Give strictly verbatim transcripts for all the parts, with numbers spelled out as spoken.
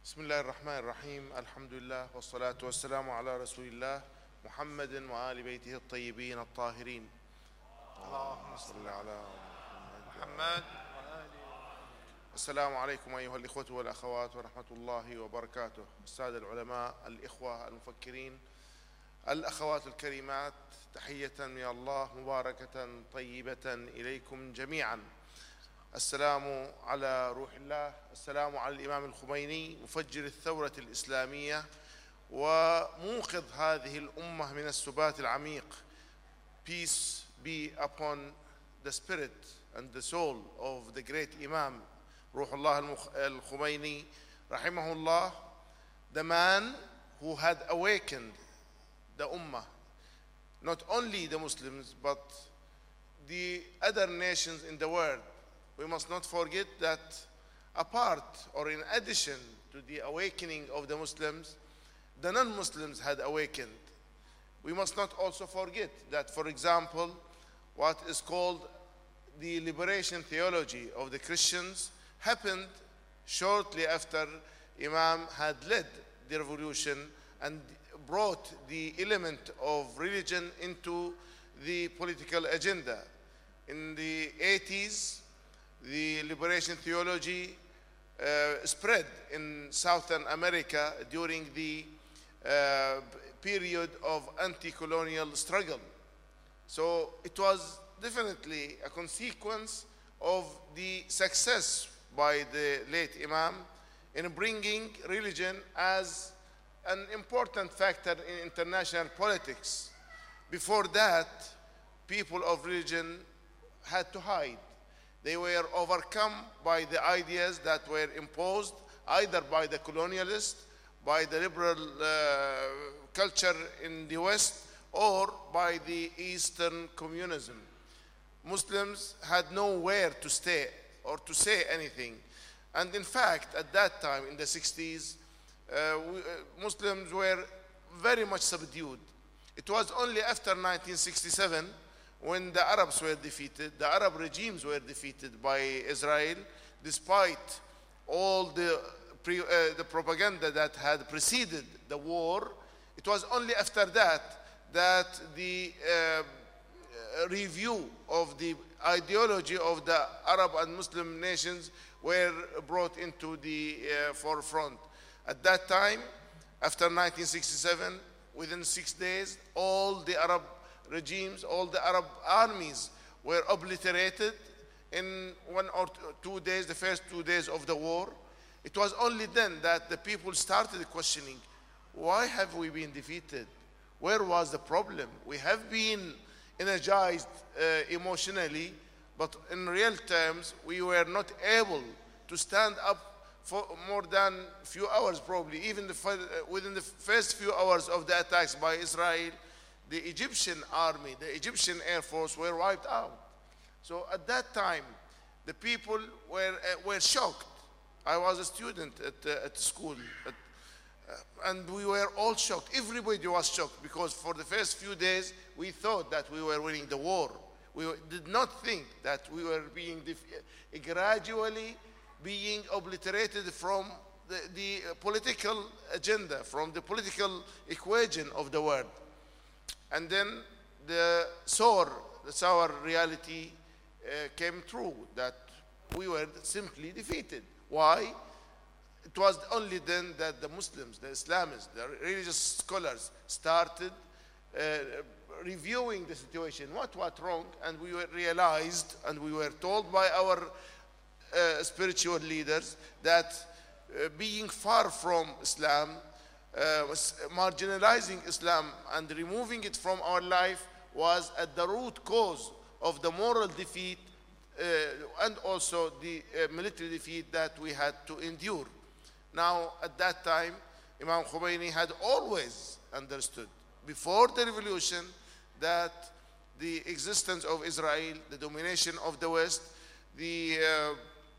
بسم الله الرحمن الرحيم. الحمد لله والصلاة والسلام على رسول الله محمد وآل بيته الطيبين الطاهرين. اللهم صل على محمد. السلام عليكم أيها الإخوة والأخوات ورحمة الله وبركاته. السادة العلماء، الإخوة المفكرين، الأخوات الكريمات، تحية من الله مباركة طيبة إليكم جميعا. السلام على روح الله، السلام على الإمام الخميني مفجر الثورة الإسلامية وموقظ هذه الأمة من السبات العميق. Peace be upon the spirit and the soul of the great Imam Ruhullah al-Khumaini rahimahullah, the man who had awakened the ummah, not only the Muslims but the other nations in the world. We must not forget that apart or in addition to the awakening of the Muslims, the non-Muslims had awakened. We must not also forget that, for example, what is called the liberation theology of the Christians happened shortly after Imam had led the revolution and brought the element of religion into the political agenda. In the eighties, the liberation theology uh, spread in Southern America during the uh, period of anti-colonial struggle. So it was definitely a consequence of the success by the late Imam in bringing religion as an important factor in international politics. Before that, people of religion had to hide. They were overcome by the ideas that were imposed either by the colonialists, by the liberal uh, culture in the West, or by the Eastern communism. Muslims had nowhere to stay or to say anything. And in fact, at that time, in the sixties, uh, we, uh, Muslims were very much subdued. It was only after nineteen sixty-seven, when the Arabs were defeated, the Arab regimes were defeated by Israel, despite all the, pre, uh, the propaganda that had preceded the war. It was only after that that the uh, review of the ideology of the Arab and Muslim nations were brought into the uh, forefront. At that time, after nineteen sixty-seven, within six days, all the Arab regimes, all the Arab armies were obliterated in one or two days, the first two days of the war. It was only then that the people started questioning, why have we been defeated? Where was the problem? We have been energized uh, emotionally, but in real terms, we were not able to stand up for more than a few hours probably. Even the, within the first few hours of the attacks by Israel, the Egyptian army, the Egyptian Air Force were wiped out. So at that time, the people were, uh, were shocked. I was a student at, uh, at school, at, uh, and we were all shocked. Everybody was shocked because for the first few days, we thought that we were winning the war. We did not think that we were being gradually being obliterated from the, the political agenda, from the political equation of the world. And then the sour, the sour reality uh, came true, that we were simply defeated. Why? It was only then that the Muslims, the Islamists, the religious scholars started uh, reviewing the situation. What was wrong? And we were realized, and we were told by our uh, spiritual leaders that uh, being far from Islam, Uh, was marginalizing Islam and removing it from our life was at the root cause of the moral defeat uh, and also the uh, military defeat that we had to endure. Now, at that time, Imam Khomeini had always understood, before the revolution, that the existence of Israel, the domination of the West, the uh,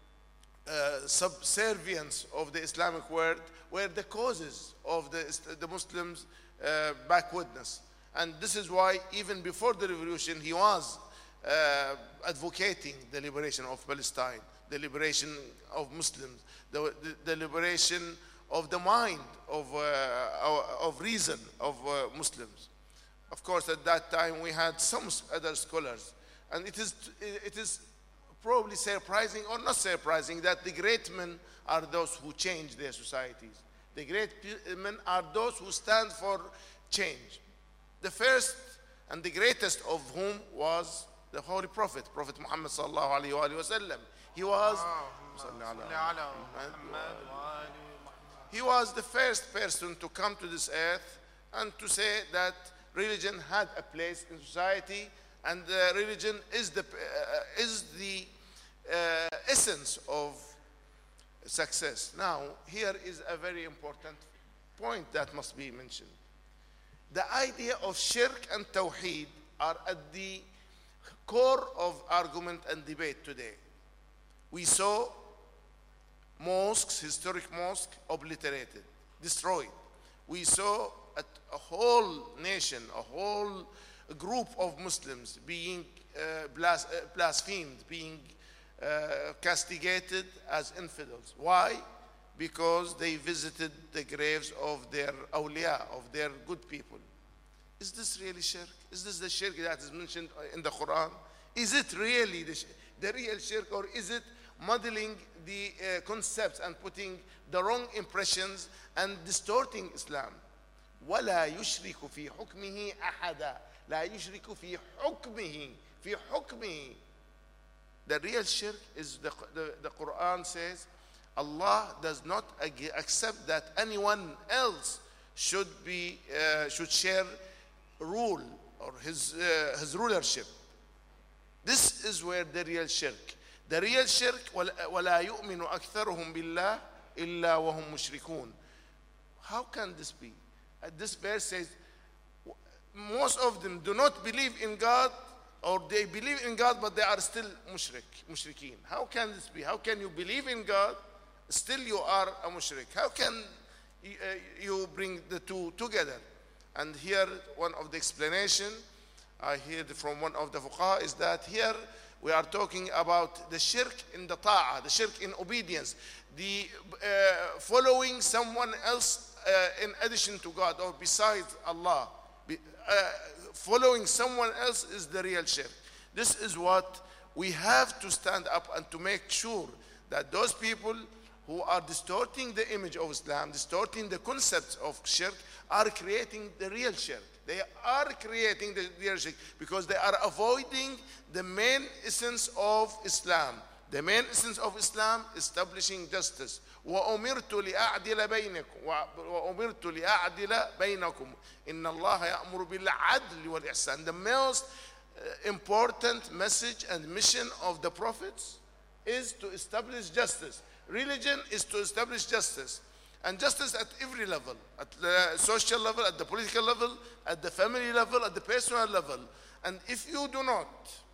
uh, subservience of the Islamic world were the causes of the, the Muslims' uh, backwardness. And this is why even before the revolution, he was uh, advocating the liberation of Palestine, the liberation of Muslims, the, the, the liberation of the mind of, uh, of reason of uh, Muslims. Of course, at that time we had some other scholars, and it is, it is probably surprising or not surprising that the great men are those who change their societies. The great men are those who stand for change. The first and the greatest of whom was the Holy Prophet, Prophet Muhammad sallallahu alaihi wasallam. He was, he was the first person to come to this earth and to say that religion had a place in society, and uh, religion is the, uh, is the uh, essence of success. Now, here is a very important point that must be mentioned. The idea of shirk and tawheed are at the core of argument and debate today. We saw mosques, historic mosques, obliterated, destroyed. We saw a, a whole nation, a whole group of Muslims being uh, blas uh, blasphemed, being uh, castigated as infidels. Why? Because they visited the graves of their awliya, of their good people. Is this really shirk? Is this the shirk that is mentioned in the Quran? Is it really the, the real shirk, or is it modeling the uh, concepts and putting the wrong impressions and distorting Islam? وَلَا يُشْرِكُ فِي حُكْمِهِ أَحَدًا لا يشرك في حكمه في حكمه. The real shirk is the, the, the Quran says Allah does not accept that anyone else should be uh, should share rule or his uh, his rulership. This is where the real shirk. The real shirk ولا يؤمن أكثرهم بالله إلا وهم مشركون. How can this be? Uh, this verse says most of them do not believe in God, or they believe in God but they are still mushrik, mushrikeen. How can this be? How can you believe in God, still you are a mushrik? How can you, uh, you bring the two together? And here one of the explanation I heard from one of the fuqaha is that here we are talking about the shirk in the ta'ah, the shirk in obedience, the uh, following someone else uh, in addition to God or besides Allah. Be, uh, following someone else is the real shirk. This is what we have to stand up and to make sure that those people who are distorting the image of Islam, distorting the concepts of shirk, are creating the real shirk. They are creating the real shirk because they are avoiding the main essence of Islam. The main essence of Islam, establishing justice. وَأُمِرْتُ لِأَعْدِلَ بَيْنَكُمْ وَأُمِرْتُ لِأَعْدِلَ بَيْنَكُمْ إِنَّ اللَّهَ يَأْمُرُ بِالْعَدْلِ وَالْإِحْسَانِ. The most important message and mission of the prophets is to establish justice. Religion is to establish justice. And justice at every level, at the social level, at the political level, at the family level, at the personal level. And if you do not,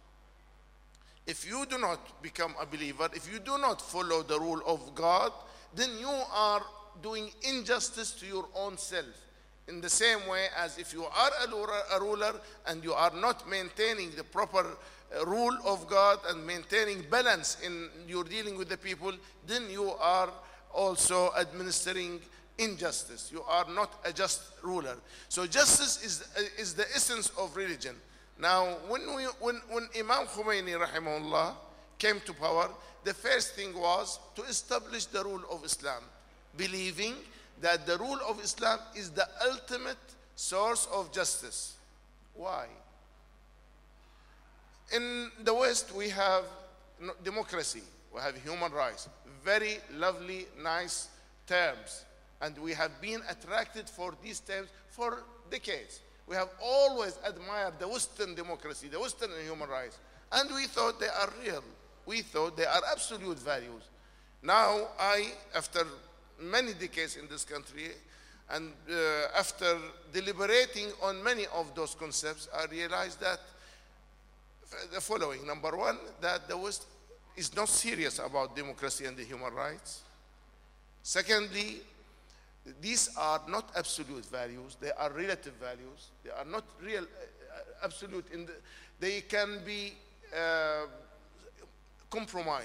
if you do not become a believer, if you do not follow the rule of God, then you are doing injustice to your own self. In the same way as if you are a ruler and you are not maintaining the proper rule of God and maintaining balance in your dealing with the people, then you are also administering injustice. You are not a just ruler. So justice is, is the essence of religion. Now, when, we, when, when Imam Khomeini rahimahullah came to power, the first thing was to establish the rule of Islam, believing that the rule of Islam is the ultimate source of justice. Why? In the West, we have democracy, we have human rights, very lovely, nice terms, and we have been attracted for these terms for decades. We have always admired the Western democracy, the Western human rights, and we thought they are real. We thought they are absolute values. Now, I, after many decades in this country, and uh, after deliberating on many of those concepts, I realized that the following. Number one, that the West is not serious about democracy and the human rights. Secondly, these are not absolute values. They are relative values. They are not real, uh, absolute. In the, they can be uh, compromised.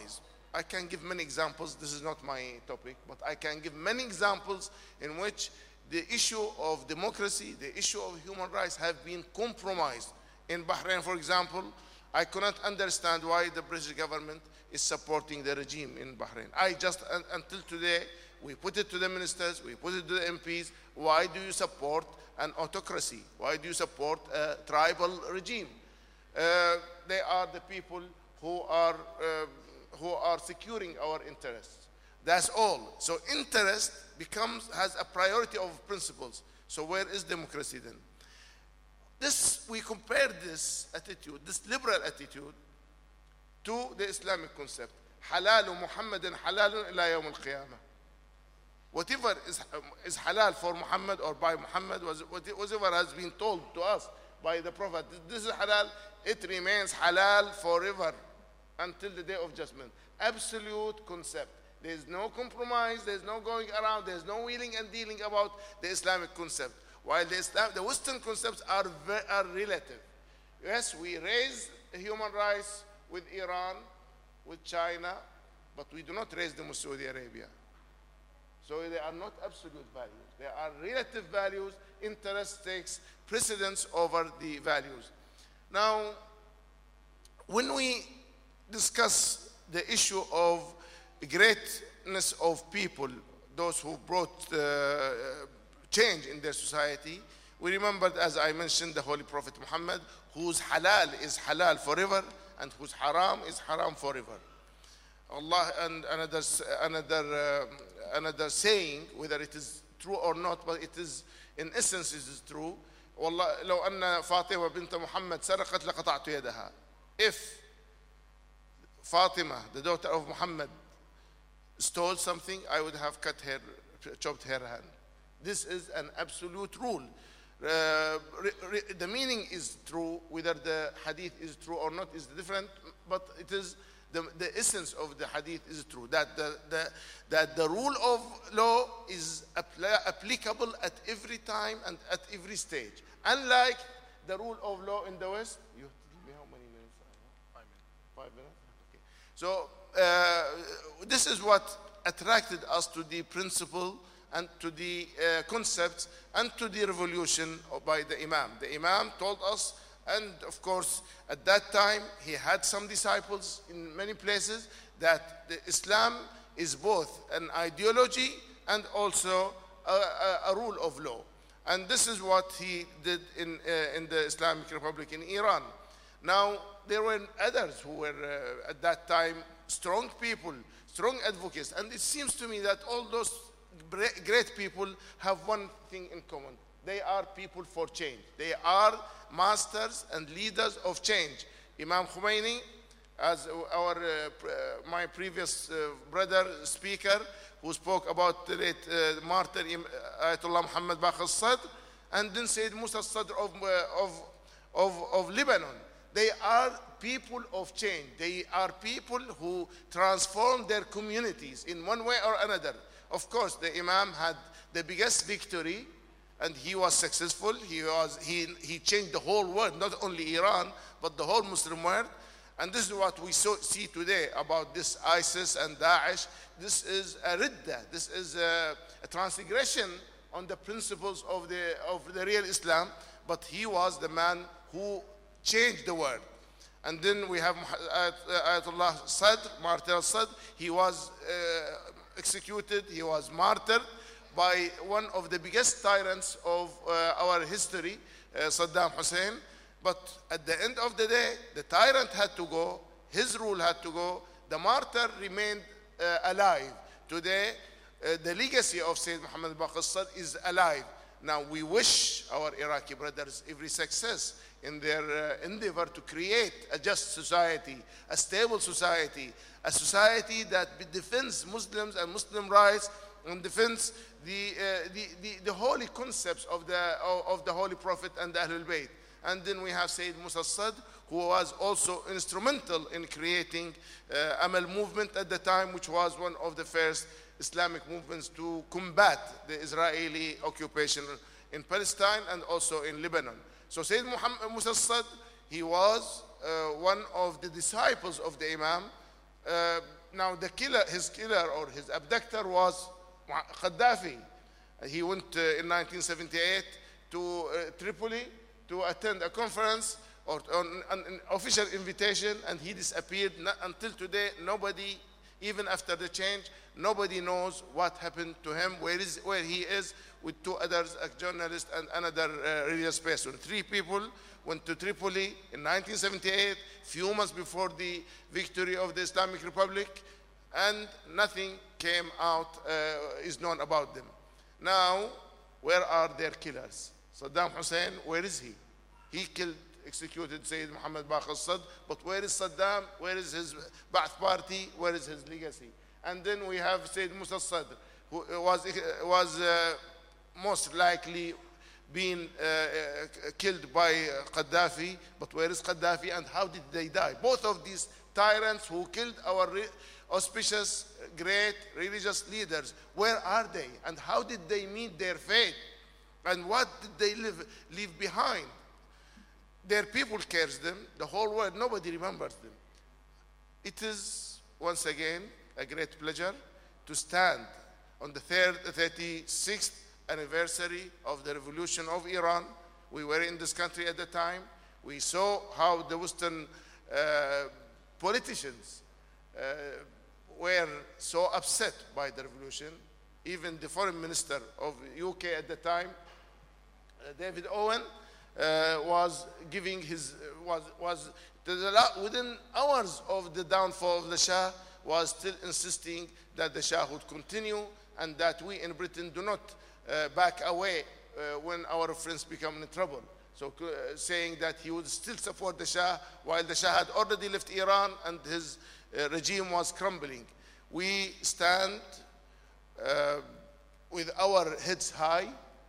I can give many examples. This is not my topic, but I can give many examples in which the issue of democracy, the issue of human rights have been compromised. In Bahrain, for example, I cannot understand why the British government is supporting the regime in Bahrain. I just, un, until today, we put it to the ministers, we put it to the M Ps, why do you support an autocracy? Why do you support a tribal regime? Uh, they are the people who are, uh, who are securing our interests. That's all. So interest becomes, has a priority of principles. So where is democracy then? This, we compare this attitude, this liberal attitude, to the Islamic concept. Halalu Muhammadin halalun ila yawm al-qiyamah. Whatever is, is halal for Muhammad or by Muhammad, whatever has been told to us by the Prophet, this is halal, it remains halal forever until the day of judgment. Absolute concept. There is no compromise, there is no going around, there is no wheeling and dealing about the Islamic concept. While the, Islam, the Western concepts are, are relative. Yes, we raise human rights with Iran, with China, but we do not raise them with Saudi Arabia. So they are not absolute values. They are relative values. Interest takes precedence over the values. Now, when we discuss the issue of greatness of people, those who brought uh, change in their society, we remembered, as I mentioned, the Holy Prophet Muhammad, whose halal is halal forever and whose haram is haram forever. Allah, and another, another, uh, another saying, whether it is true or not, but it is, in essence, it is true. والله لو أن فاطمة بنت محمد سرقت لقطعت يدها. If Fatima, the daughter of Muhammad, stole something, I would have cut her, chopped her hand. This is an absolute rule. Uh, re, re, the meaning is true, whether the hadith is true or not is different, but it is the, the essence of the hadith is true, that the, the, that the rule of law is apply, applicable at every time and at every stage. Unlike the rule of law in the West, you have to give me how many minutes? Five minutes. Five minutes? Okay. So uh, this is what attracted us to the principle and to the uh, concepts and to the revolution by the Imam. The Imam told us, and of course at that time he had some disciples in many places, that the Islam is both an ideology and also a, a, a rule of law. And this is what he did in, uh, in the Islamic Republic in Iran. Now, there were others who were uh, at that time strong people, strong advocates, and it seems to me that all those great people have one thing in common. They are people for change. They are masters and leaders of change. Imam Khomeini, as our, uh, my previous uh, brother speaker, who spoke about the late uh, martyr Ayatollah Muhammad Baqir al-Sadr, and then Sayyid Musa al-Sadr of, uh, of, of, of Lebanon. They are people of change. They are people who transform their communities in one way or another. Of course, the Imam had the biggest victory, and he was successful. He, was, he, he changed the whole world, not only Iran, but the whole Muslim world. And this is what we so, see today about this ISIS and Daesh. This is a ridda. This is a, a transgression on the principles of the, of the real Islam. But he was the man who changed the world. And then we have Ayatollah Sadr, Martyr al-Sadr. He was uh, executed, he was martyred by one of the biggest tyrants of uh, our history, uh, Saddam Hussein. But at the end of the day, the tyrant had to go, his rule had to go, the martyr remained uh, alive. Today, uh, the legacy of Sayyid Muhammad Baqir al-Sadr is alive. Now, we wish our Iraqi brothers every success in their uh, endeavor to create a just society, a stable society, a society that defends Muslims and Muslim rights and defends the, uh, the, the, the holy concepts of the, of, of the Holy Prophet and the Ahlul Bayt. And then we have Sayyid Musa al-Sadr, who was also instrumental in creating uh, Amal movement at the time, which was one of the first Islamic movements to combat the Israeli occupation in Palestine and also in Lebanon. So Sayyid Muhammad Musa al-Sadr, he was uh, one of the disciples of the Imam. Uh, now the killer, his killer or his abductor was Gaddafi. He went uh, in nineteen seventy-eight to uh, Tripoli to attend a conference or on an, an official invitation, and he disappeared. Not until today, nobody, even after the change, nobody knows what happened to him, where is where he is with two others, a journalist and another uh, religious person. Three people went to Tripoli in nineteen seventy-eight, few months before the victory of the Islamic Republic, and nothing came out, uh, is known about them. Now, where are their killers? Saddam Hussein, where is he? He killed, executed Sayyid Muhammad Baqir al-Sadr, but where is Saddam? Where is his Ba'ath party? Where is his legacy? And then we have Sayyid Musa al-Sadr, who was, was uh, most likely being uh, uh, killed by uh, Gaddafi, but where is Gaddafi and how did they die? Both of these tyrants who killed our auspicious, great religious leaders, where are they? And how did they meet their fate? And what did they leave, leave behind? Their people cares them, the whole world, nobody remembers them. It is, once again, a great pleasure to stand on the thirty-sixth anniversary of the revolution of Iran. We were in this country at the time. We saw how the Western uh, politicians uh, were so upset by the revolution. Even the foreign minister of U K at the time, uh, David Owen, uh, was giving his, uh, was, was within hours of the downfall of the Shah, was still insisting that the Shah would continue and that we in Britain do not uh, back away uh, when our friends become in trouble. So uh, saying that he would still support the Shah while the Shah had already left Iran and his uh, regime was crumbling. We stand uh, with our heads high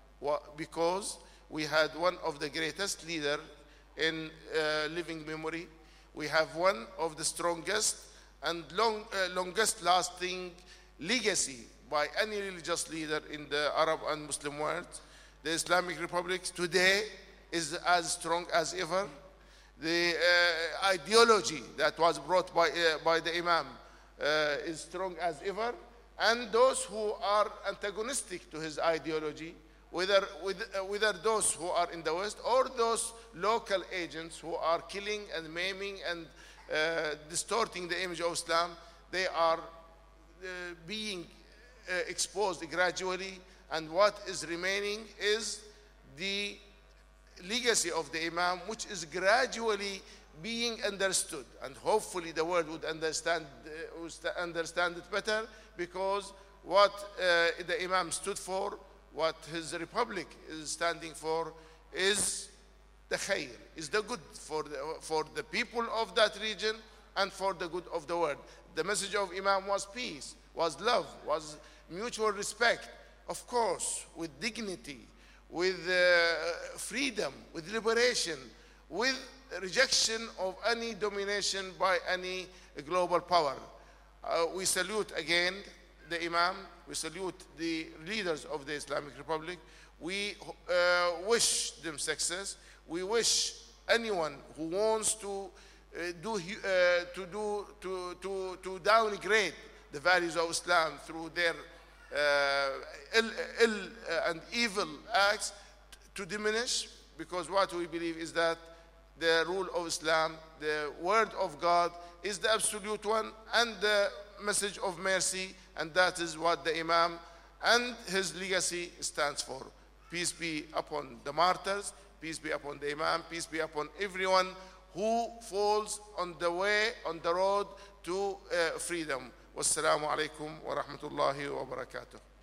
because we had one of the greatest leaders in uh, living memory. We have one of the strongest and long, uh, longest lasting legacy by any religious leader in the Arab and Muslim world. The Islamic Republic today is as strong as ever. The uh, ideology that was brought by, uh, by the Imam uh, is strong as ever. And those who are antagonistic to his ideology, whether, whether those who are in the West or those local agents who are killing and maiming and uh, distorting the image of Islam, they are uh, being uh, exposed gradually. And what is remaining is the legacy of the Imam, which is gradually being understood. And hopefully the world would understand, uh, would understand it better, because what uh, the Imam stood for, what his republic is standing for, is the khair, is the good for the, for the people of that region and for the good of the world. The message of Imam was peace, was love, was mutual respect, of course, with dignity, with uh, freedom, with liberation, with rejection of any domination by any global power. Uh, we salute again the Imam, we salute the leaders of the Islamic Republic. We uh, wish them success. We wish anyone who wants to uh, do, uh, to, do to, to, to downgrade the values of Islam through their uh, ill, ill uh, and evil acts to diminish, because what we believe is that the rule of Islam, the word of God, is the absolute one and the message of mercy, and that is what the Imam and his legacy stands for. Peace be upon the martyrs, peace be upon the Imam, peace be upon everyone who falls on the way, on the road to uh, freedom. Wassalamu alaikum wa rahmatullahi wa barakatuh.